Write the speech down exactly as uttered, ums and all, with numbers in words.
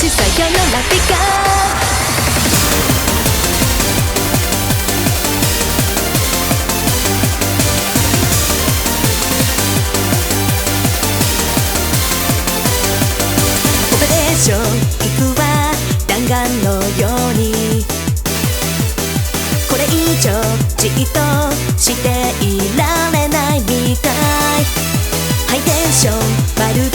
しさよならってかオペレーション行くわ弾丸のようにこれ以上じっとしていられないみたいハイテンションまるで